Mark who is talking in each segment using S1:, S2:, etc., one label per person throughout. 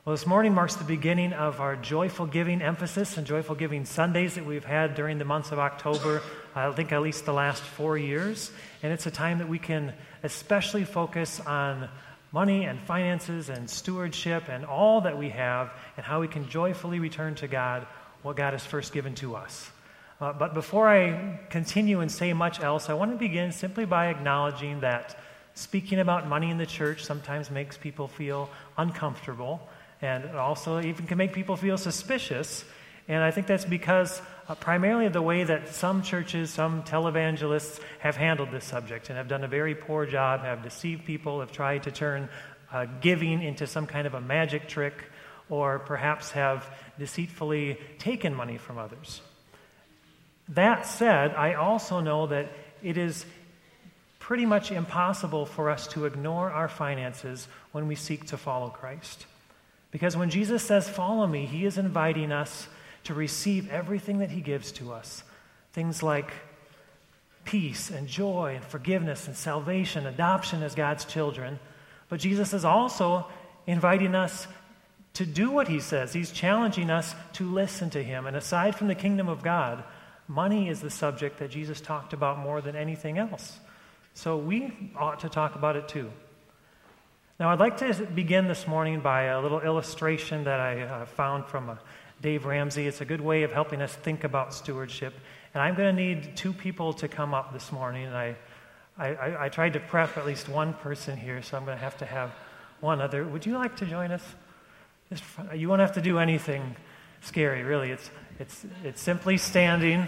S1: Well, this morning marks the beginning of our Joyful Giving emphasis and Joyful Giving Sundays that we've had during the months of October, I think at least the last 4 years. And it's a time that we can especially focus on money and finances and stewardship and all that we have and how we can joyfully return to God what God has first given to us. But before I continue and say much else, I want to begin simply by acknowledging that speaking about money in the church sometimes makes people feel uncomfortable. And it also even can make people feel suspicious. And I think that's because primarily of the way that some churches, some televangelists have handled this subject and have done a very poor job, have deceived people, have tried to turn giving into some kind of a magic trick, or perhaps have deceitfully taken money from others. That said, I also know that it is pretty much impossible for us to ignore our finances when we seek to follow Christ. Because when Jesus says, "Follow me," he is inviting us to receive everything that he gives to us. Things like peace and joy and forgiveness and salvation, adoption as God's children. But Jesus is also inviting us to do what he says. He's challenging us to listen to him. And aside from the kingdom of God, money is the subject that Jesus talked about more than anything else. So we ought to talk about it too. Now, I'd like to begin this morning by a little illustration that I found from Dave Ramsey. It's a good way of helping us think about stewardship. And I'm going to need two people to come up this morning. And I tried to prep at least one person here, so I'm going to have one other. Would you like to join us? You won't have to do anything scary, really. It's simply standing.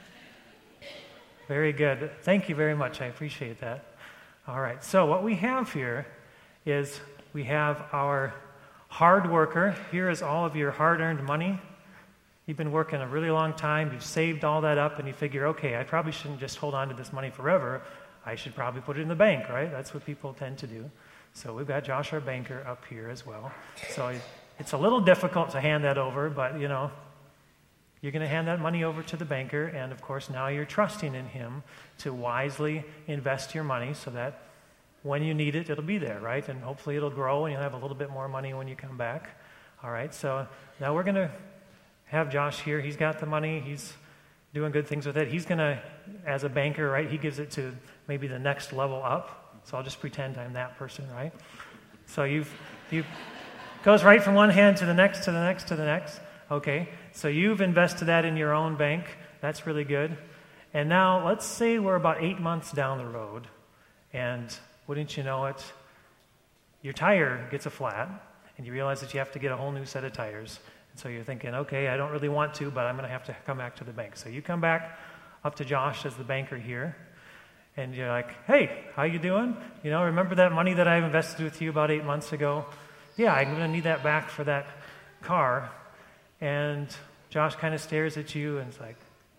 S1: Very good. Thank you very much. I appreciate that. All right. So what we have here is we have our hard worker. Here is all of your hard-earned money. You've been working a really long time. You've saved all that up, and you figure, okay, I probably shouldn't just hold on to this money forever. I should probably put it in the bank, right? That's what people tend to do. So we've got Josh, our banker, up here as well. So it's a little difficult to hand that over, but, you're going to hand that money over to the banker, and, of course, now you're trusting in him to wisely invest your money so that when you need it, it'll be there, right? And hopefully it'll grow and you'll have a little bit more money when you come back. All right, so now we're going to have Josh here. He's got the money. He's doing good things with it. He's going to, as a banker, right, he gives it to maybe the next level up. So I'll just pretend I'm that person, right? So you goes right from one hand to the next, to the next, to the next. Okay, so you've invested that in your own bank. That's really good. And now let's say we're about 8 months down the road, and wouldn't you know it, your tire gets a flat, and you realize that you have to get a whole new set of tires. And so you're thinking, okay, I don't really want to, but I'm going to have to come back to the bank. So you come back up to Josh as the banker here, and you're like, "Hey, how you doing? Remember that money that I invested with you about 8 months ago? Yeah, I'm going to need that back for that car." And Josh kind of stares at you and is like,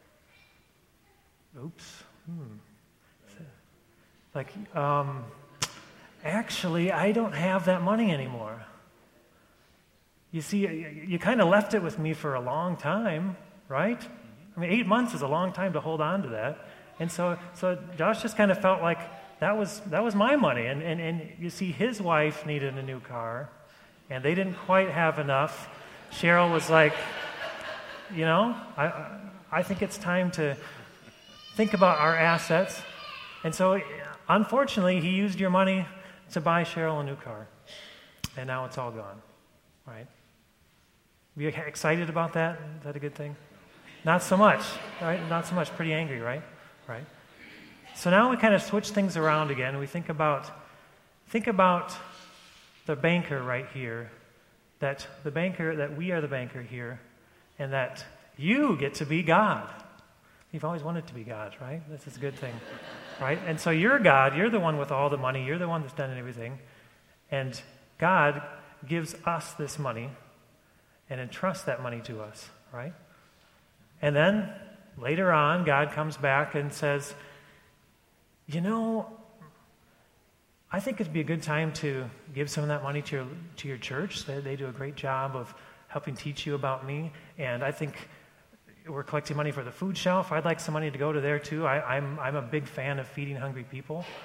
S1: "Oops. Like, actually, I don't have that money anymore. You see, you kind of left it with me for a long time, right? I mean, 8 months is a long time to hold on to that." And so Josh just kind of felt like that was my money. And you see, his wife needed a new car, and they didn't quite have enough. Cheryl was like, I think it's time to think about our assets. And so, unfortunately, he used your money to buy Cheryl a new car. And now it's all gone, right? Are you excited about that? Is that a good thing? Not so much, right? Not so much. Pretty angry, right? Right. So now we kind of switch things around again. We think about the banker right here, that we are the banker here, and that you get to be God. You've always wanted to be God, right? This is a good thing, right? And so you're God. You're the one with all the money. You're the one that's done everything. And God gives us this money and entrusts that money to us, right? And then later on, God comes back and says, I think it'd be a good time to give some of that money to your church. They do a great job of helping teach you about me. And I think we're collecting money for the food shelf. I'd like some money to go to there too. I'm a big fan of feeding hungry people.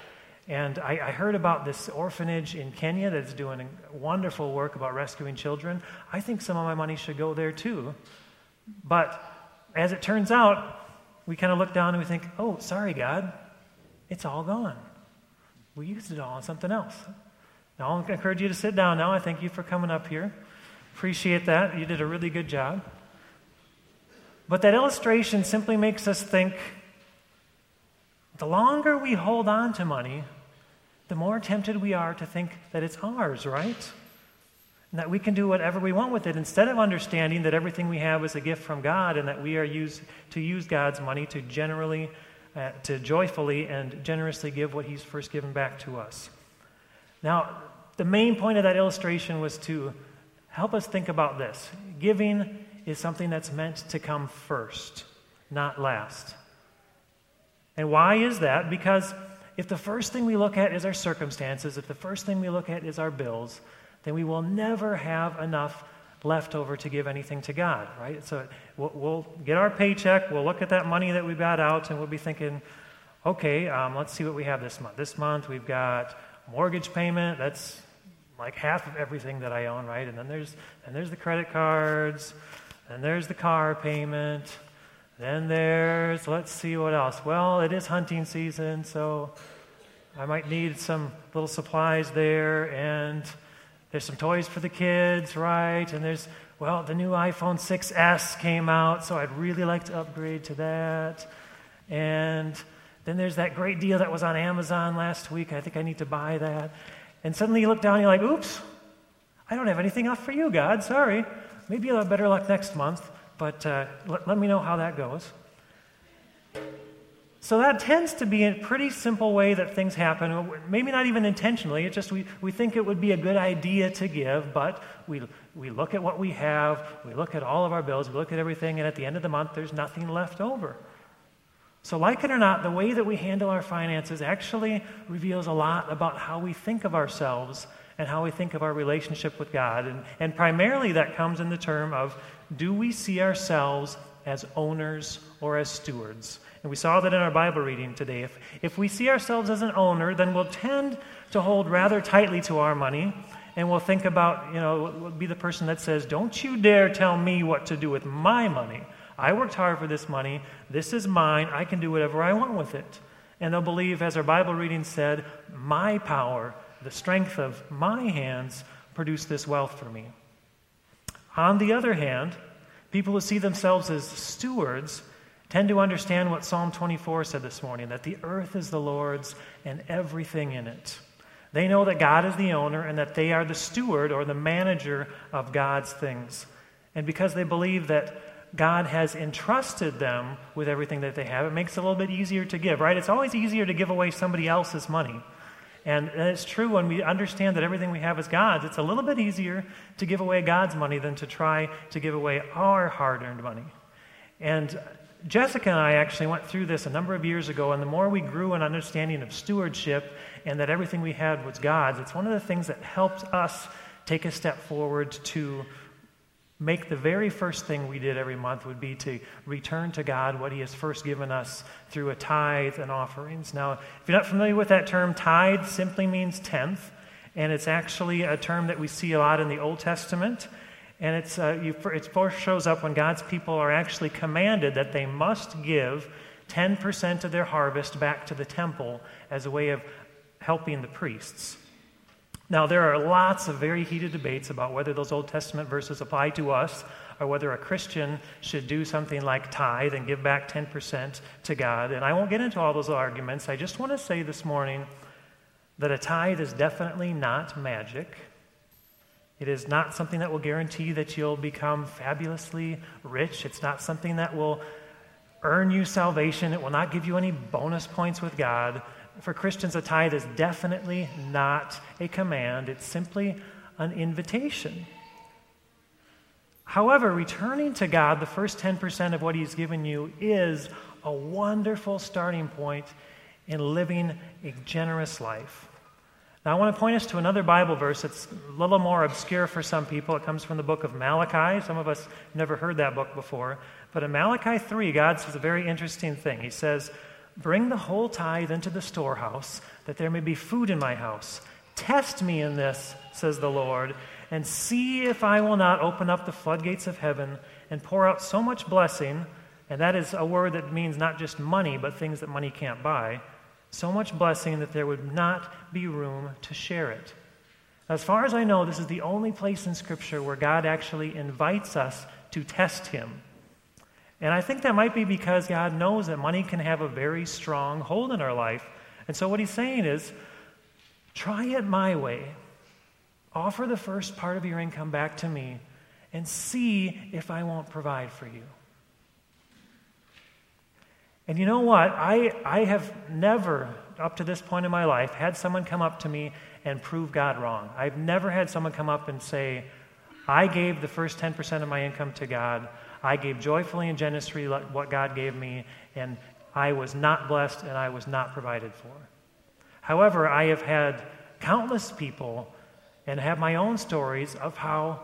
S1: And I heard about this orphanage in Kenya that's doing wonderful work about rescuing children. I think some of my money should go there too. But as it turns out, we kind of look down and we think, oh, sorry, God, it's all gone. We used it all on something else. Now, I'll encourage you to sit down now. I thank you for coming up here. Appreciate that. You did a really good job. But that illustration simply makes us think, the longer we hold on to money, the more tempted we are to think that it's ours, right? And that we can do whatever we want with it, instead of understanding that everything we have is a gift from God and that we are to use God's money to joyfully and generously give what He's first given back to us. Now, the main point of that illustration was to help us think about this. Giving is something that's meant to come first, not last. And why is that? Because if the first thing we look at is our circumstances, if the first thing we look at is our bills, then we will never have enough left over to give anything to God, right? So we'll get our paycheck, we'll look at that money that we got out, and we'll be thinking, okay, let's see what we have this month. This month we've got mortgage payment, that's like half of everything that I own, right? And then there's the credit cards, and there's the car payment, then there's, let's see what else. Well, it is hunting season, so I might need some little supplies there, and there's some toys for the kids, right? And there's, well, the new iPhone 6S came out, so I'd really like to upgrade to that. And then there's that great deal that was on Amazon last week. I think I need to buy that. And suddenly you look down and you're like, oops, I don't have anything left for you, God, sorry. Maybe you'll have better luck next month, but let me know how that goes. So that tends to be a pretty simple way that things happen, maybe not even intentionally. It's just we think it would be a good idea to give, but we look at what we have, we look at all of our bills, we look at everything, and at the end of the month, there's nothing left over. So like it or not, the way that we handle our finances actually reveals a lot about how we think of ourselves and how we think of our relationship with God. And primarily that comes in the term of, do we see ourselves as owners or as stewards? And we saw that in our Bible reading today. If we see ourselves as an owner, then we'll tend to hold rather tightly to our money, and we'll think about, we'll be the person that says, don't you dare tell me what to do with my money. I worked hard for this money. This is mine. I can do whatever I want with it. And they'll believe, as our Bible reading said, my power, the strength of my hands, produce this wealth for me. On the other hand, people who see themselves as stewards tend to understand what Psalm 24 said this morning, that the earth is the Lord's and everything in it. They know that God is the owner and that they are the steward or the manager of God's things. And because they believe that God has entrusted them with everything that they have, it makes it a little bit easier to give, right? It's always easier to give away somebody else's money. And it's true when we understand that everything we have is God's, it's a little bit easier to give away God's money than to try to give away our hard-earned money. And Jessica and I actually went through this a number of years ago, and the more we grew in understanding of stewardship and that everything we had was God's, it's one of the things that helped us take a step forward to make the very first thing we did every month would be to return to God what He has first given us through a tithe and offerings. Now, if you're not familiar with that term, tithe simply means tenth, and it's actually a term that we see a lot in the Old Testament. And it first shows up when God's people are actually commanded that they must give 10% of their harvest back to the temple as a way of helping the priests. Now, there are lots of very heated debates about whether those Old Testament verses apply to us or whether a Christian should do something like tithe and give back 10% to God. And I won't get into all those arguments. I just want to say this morning that a tithe is definitely not magic. It is not something that will guarantee that you'll become fabulously rich. It's not something that will earn you salvation. It will not give you any bonus points with God. For Christians, a tithe is definitely not a command. It's simply an invitation. However, returning to God the first 10% of what He's given you is a wonderful starting point in living a generous life. Now, I want to point us to another Bible verse that's a little more obscure for some people. It comes from the book of Malachi. Some of us never heard that book before. But in Malachi 3, God says a very interesting thing. He says, "Bring the whole tithe into the storehouse, that there may be food in my house. Test me in this, says the Lord, and see if I will not open up the floodgates of heaven and pour out so much blessing," and that is a word that means not just money, but things that money can't buy, "so much blessing that there would not be room to share it." As far as I know, this is the only place in Scripture where God actually invites us to test Him. And I think that might be because God knows that money can have a very strong hold in our life. And so what He's saying is, try it my way. Offer the first part of your income back to me and see if I won't provide for you. And you know what? I have never, up to this point in my life, had someone come up to me and prove God wrong. I've never had someone come up and say, "I gave the first 10% of my income to God. I gave joyfully and generously what God gave me, and I was not blessed and I was not provided for." However, I have had countless people and have my own stories of how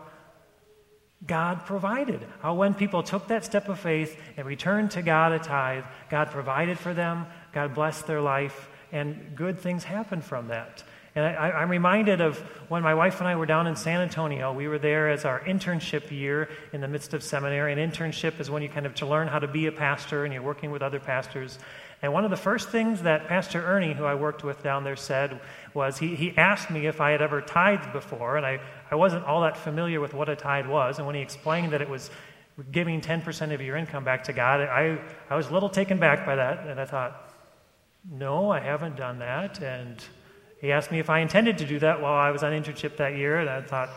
S1: God provided. How when people took that step of faith and returned to God a tithe, God provided for them, God blessed their life, and good things happened from that. And I'm reminded of when my wife and I were down in San Antonio. We were there as our internship year in the midst of seminary. An internship is when you kind of to learn how to be a pastor and you're working with other pastors. And one of the first things that Pastor Ernie, who I worked with down there, said was he asked me if I had ever tithed before, and I wasn't all that familiar with what a tithe was. And when he explained that it was giving 10% of your income back to God, I was a little taken back by that, and I thought, no, I haven't done that. And he asked me if I intended to do that while I was on internship that year, and I thought,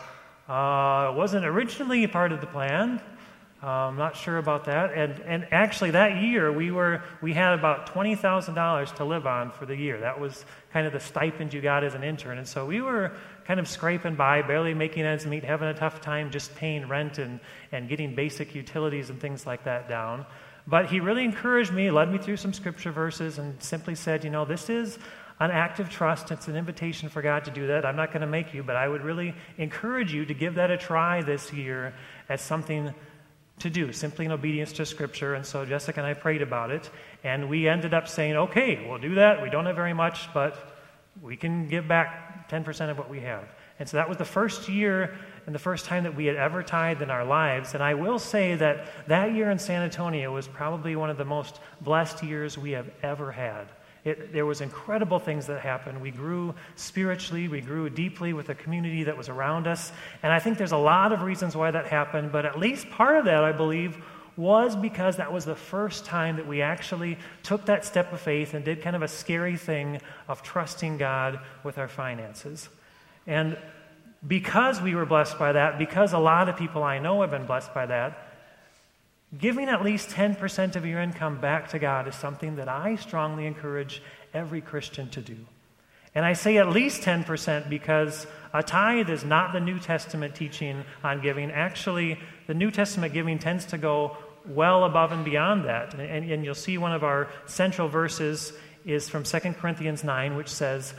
S1: it wasn't originally part of the plan. I'm not sure about that. And actually that year we had about $20,000 to live on for the year. That was kind of the stipend you got as an intern. And so we were kind of scraping by, barely making ends meet, having a tough time just paying rent and getting basic utilities and things like that down. But he really encouraged me, led me through some scripture verses, and simply said, this is an act of trust. It's an invitation for God to do that. I'm not going to make you, but I would really encourage you to give that a try this year as something to do, simply in obedience to Scripture. And so Jessica and I prayed about it, and we ended up saying, okay, we'll do that. We don't have very much, but we can give back 10% of what we have. And so that was the first year and the first time that we had ever tithed in our lives. And I will say that that year in San Antonio was probably one of the most blessed years we have ever had. There was incredible things that happened. We grew spiritually. We grew deeply with the community that was around us. And I think there's a lot of reasons why that happened, but at least part of that, I believe, was because that was the first time that we actually took that step of faith and did kind of a scary thing of trusting God with our finances. And because we were blessed by that, because a lot of people I know have been blessed by that, giving at least 10% of your income back to God is something that I strongly encourage every Christian to do. And I say at least 10% because a tithe is not the New Testament teaching on giving. Actually, the New Testament giving tends to go well above and beyond that. And you'll see one of our central verses is from 2 Corinthians 9, which says,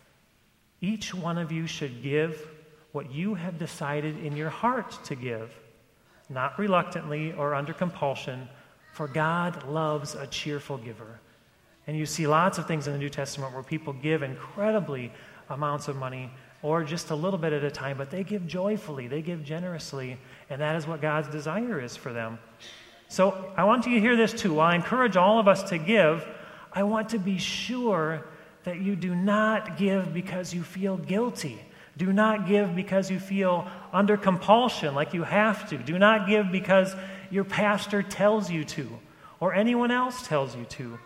S1: "Each one of you should give what you have decided in your heart to give, not reluctantly or under compulsion, for God loves a cheerful giver." And you see lots of things in the New Testament where people give incredibly amounts of money or just a little bit at a time, but they give joyfully, they give generously, and that is what God's desire is for them. So I want you to hear this too. While I encourage all of us to give, I want to be sure that you do not give because you feel guilty. Do not give because you feel under compulsion, like you have to. Do not give because your pastor tells you to, or anyone else tells you to.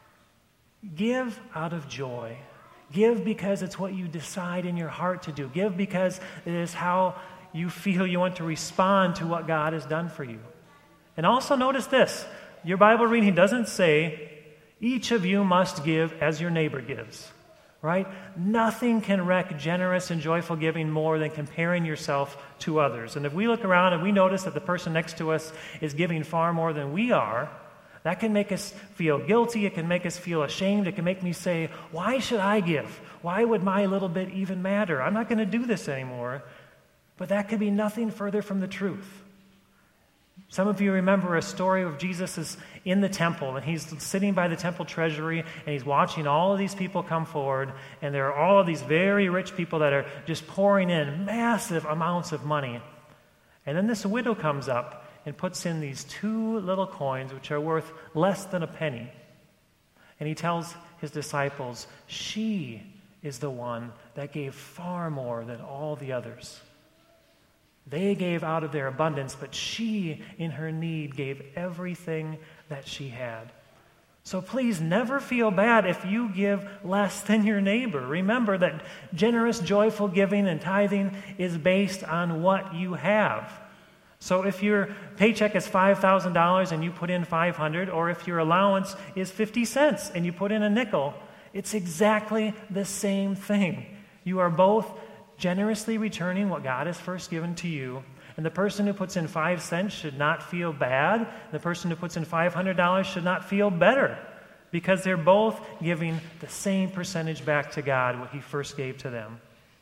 S1: Give out of joy. Give because it's what you decide in your heart to do. Give because it is how you feel you want to respond to what God has done for you. And also notice this. Your Bible reading doesn't say, each of you must give as your neighbor gives. Right? Nothing can wreck generous and joyful giving more than comparing yourself to others. And if we look around and we notice that the person next to us is giving far more than we are, that can make us feel guilty. It can make us feel ashamed. It can make me say, why should I give? Why would my little bit even matter? I'm not going to do this anymore. But that could be nothing further from the truth. Some of you remember a story of Jesus is in the temple, and he's sitting by the temple treasury, and he's watching all of these people come forward, and there are all of these very rich people that are just pouring in massive amounts of money. And then this widow comes up and puts in these 2 little coins, which are worth less than a penny. And he tells his disciples, she is the one that gave far more than all the others. They gave out of their abundance, but she, in her need, gave everything that she had. So please never feel bad if you give less than your neighbor. Remember that generous, joyful giving and tithing is based on what you have. So if your paycheck is $5,000 and you put in $500, or if your allowance is 50 cents and you put in a nickel, it's exactly the same thing. You are both generously returning what God has first given to you. And the person who puts in 5 cents should not feel bad. The person who puts in $500 should not feel better, because they're both giving the same percentage back to God, what he first gave to them.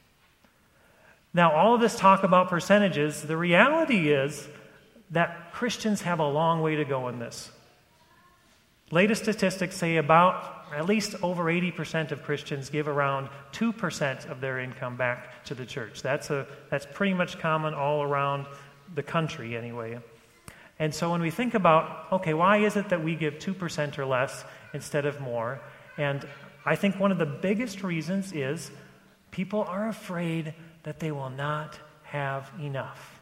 S1: Now, all of this talk about percentages, the reality is that Christians have a long way to go in this. Latest statistics say about at least over 80% of Christians give around 2% of their income back to the church. That's pretty much common all around the country anyway. And so when we think about, okay, why is it that we give 2% or less instead of more? And I think one of the biggest reasons is people are afraid that they will not have enough.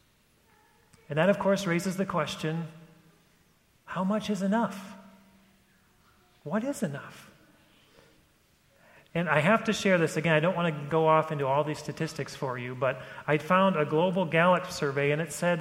S1: And that, of course, raises the question, how much is enough? What is enough? And I have to share this again. I don't want to go off into all these statistics for you, but I found a global Gallup survey, and it said,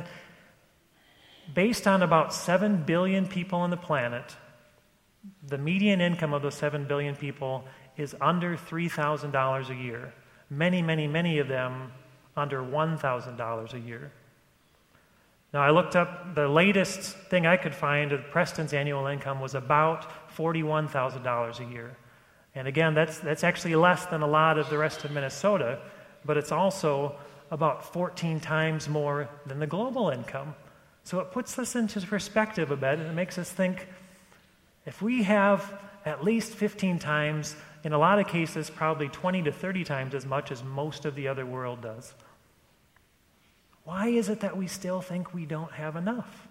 S1: based on about 7 billion people on the planet, the median income of those 7 billion people is under $3,000 a year. Many, many, many of them under $1,000 a year. Now, I looked up the latest thing I could find of Preston's annual income was about $41,000 a year. And again, that's actually less than a lot of the rest of Minnesota, but it's also about 14 times more than the global income. So it puts this into perspective a bit, and it makes us think, if we have at least 15 times, in a lot of cases probably 20 to 30 times as much as most of the other world does, why is it that we still think we don't have enough?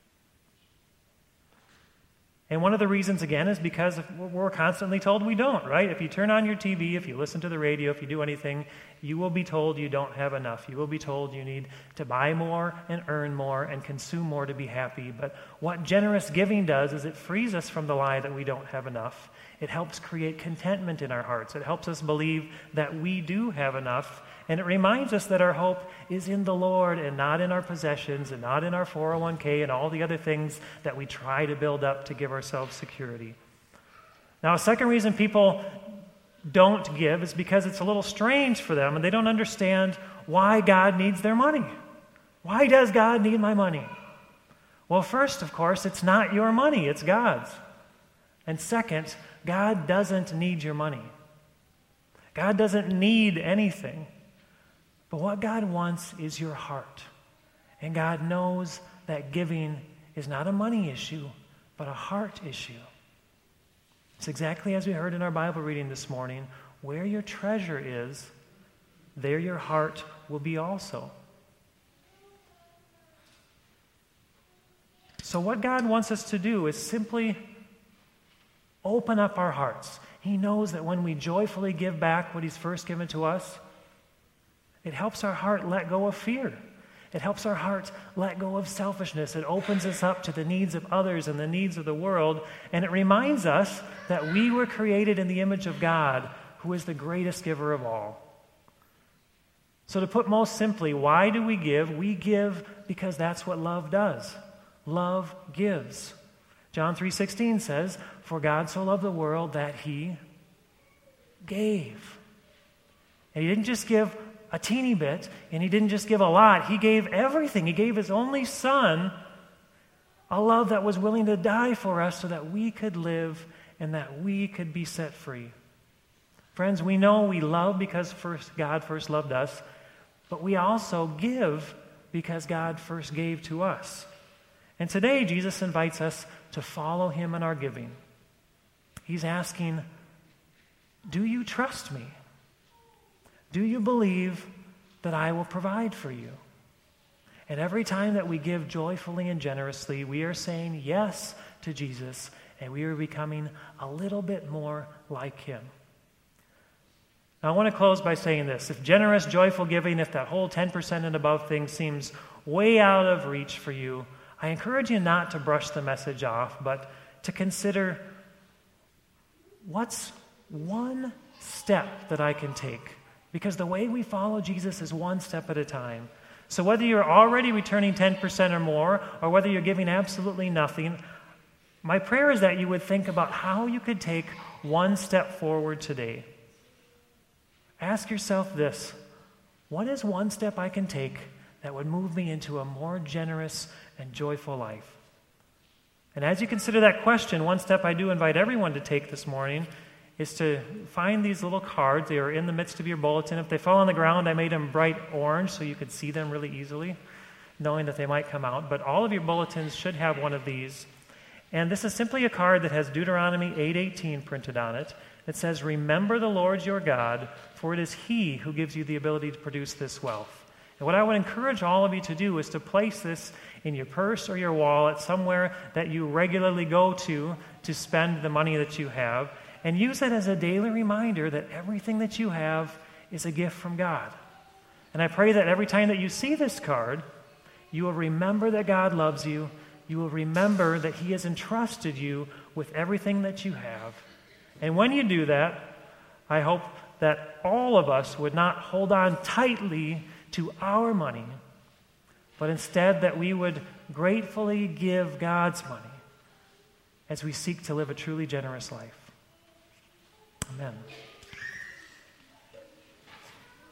S1: And one of the reasons, again, is because we're constantly told we don't, right? If you turn on your TV, if you listen to the radio, if you do anything, you will be told you don't have enough. You will be told you need to buy more and earn more and consume more to be happy. But what generous giving does is it frees us from the lie that we don't have enough. It helps create contentment in our hearts. It helps us believe that we do have enough. And it reminds us that our hope is in the Lord and not in our possessions and not in our 401k and all the other things that we try to build up to give ourselves security. Now, a second reason people don't give is because it's a little strange for them and they don't understand why God needs their money. Why does God need my money? Well, first, of course, it's not your money, it's God's. And second, God doesn't need your money. God doesn't need anything. But what God wants is your heart. And God knows that giving is not a money issue, but a heart issue. It's exactly as we heard in our Bible reading this morning. Where your treasure is, there your heart will be also. So what God wants us to do is simply open up our hearts. He knows that when we joyfully give back what He's first given to us, it helps our heart let go of fear. It helps our heart let go of selfishness. It opens us up to the needs of others and the needs of the world. And it reminds us that we were created in the image of God, who is the greatest giver of all. So to put most simply, why do we give? We give because that's what love does. Love gives. John 3:16 says, "For God so loved the world that He gave." And He didn't just give a teeny bit, and He didn't just give a lot. He gave everything. He gave His only Son, a love that was willing to die for us so that we could live and that we could be set free. Friends, we know we love because God first loved us, but we also give because God first gave to us. And today, Jesus invites us to follow him in our giving. He's asking, do you trust me? Do you believe that I will provide for you? And every time that we give joyfully and generously, we are saying yes to Jesus, and we are becoming a little bit more like him. Now, I want to close by saying this. If generous, joyful giving, if that whole 10% and above thing seems way out of reach for you, I encourage you not to brush the message off, but to consider, what's one step that I can take? Because the way we follow Jesus is one step at a time. So whether you're already returning 10% or more, or whether you're giving absolutely nothing, my prayer is that you would think about how you could take one step forward today. Ask yourself this: what is one step I can take that would move me into a more generous and joyful life? And as you consider that question, one step I do invite everyone to take this morning is to find these little cards. They are in the midst of your bulletin. If they fall on the ground, I made them bright orange so you could see them really easily, knowing that they might come out. But all of your bulletins should have one of these. And this is simply a card that has Deuteronomy 8:18 printed on it. It says, "Remember the Lord your God, for it is he who gives you the ability to produce this wealth." And what I would encourage all of you to do is to place this in your purse or your wallet, somewhere that you regularly go to spend the money that you have, and use it as a daily reminder that everything that you have is a gift from God. And I pray that every time that you see this card, you will remember that God loves you. You will remember that he has entrusted you with everything that you have. And when you do that, I hope that all of us would not hold on tightly to our money, but instead that we would gratefully give God's money as we seek to live a truly generous life. Amen.